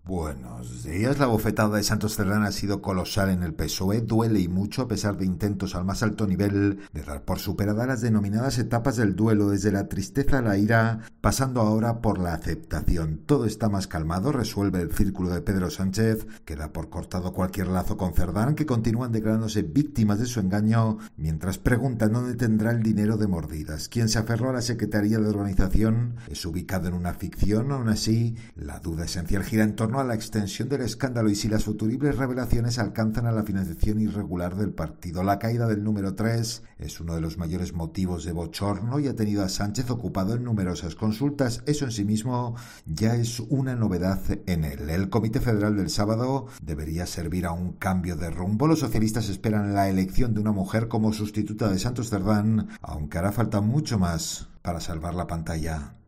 Buenos días. La bofetada de Santos Cerdán ha sido colosal en el PSOE. Duele y mucho a pesar de intentos al más alto nivel de dar por superada las denominadas etapas del duelo, desde la tristeza a la ira, pasando ahora por la aceptación. Todo está más calmado, resuelve el círculo de Pedro Sánchez, que da por cortado cualquier lazo con Cerdán, que continúan declarándose víctimas de su engaño, mientras preguntan dónde tendrá el dinero de mordidas. Quien se aferró a la Secretaría de Organización es ubicado en una ficción. Aún así, la duda esencial gira en torno a la extensión del escándalo y si las futuribles revelaciones alcanzan a la financiación irregular del partido. La caída del número 3 es uno de los mayores motivos de bochorno y ha tenido a Sánchez ocupado en numerosas consultas. Eso en sí mismo ya es una novedad en él. El Comité Federal del sábado debería servir a un cambio de rumbo. Los socialistas esperan la elección de una mujer como sustituta de Santos Cerdán, aunque hará falta mucho más para salvar la pantalla.